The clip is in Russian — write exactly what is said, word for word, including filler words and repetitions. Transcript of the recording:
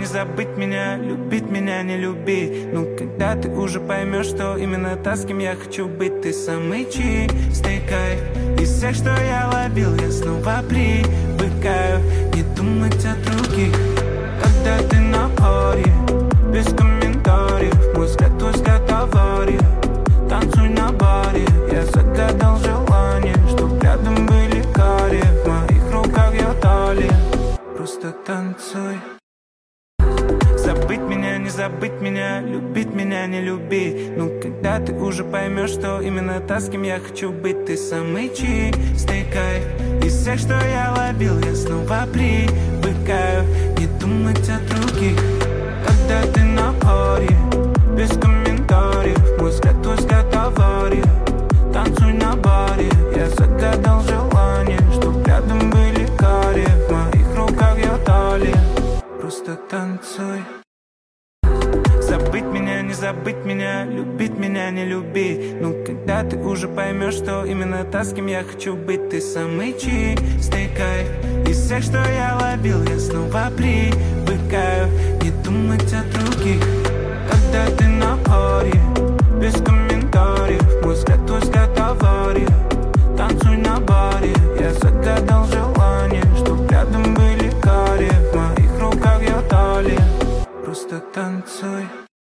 не забыть меня, любить меня, не любить. Ну, когда ты уже поймешь, что именно та, с кем я хочу быть. Ты самый чистый кайф из всех, что я ловил. Я снова привыкаю не думать о других. Когда ты на паре, без комментариев, мой взгляд, твой взгляд, авария. Танцуй на баре, я загадал желание, чтоб рядом были карие. В моих руках я талия, просто танцуй. Забыть меня, не забыть меня, любить меня, не любить. Ну, когда ты уже поймешь, что именно та, с кем я хочу быть. Ты самый чистый кайф из всех, что я ловил. Я снова привыкаю не думать о других. Когда ты на паре, без комментариев, мой взгляд, твой взгляд, авария. Танцуй на баре, я загадал желание, чтоб рядом были карие. В моих руках я талия, просто танцуй. Забыть меня, не забыть меня, любить меня, не любить. Ну, когда ты уже поймешь, что именно та, с кем я хочу быть. Ты самый чистый кайф из всех, что я ловил. Я снова привыкаю не думать о других. Когда ты на паре, без комментариев, мой взгляд, твой взгляд, авария. Танцуй на баре, я загадал желание, чтоб рядом были карие. В моих руках я талия, просто танцуй.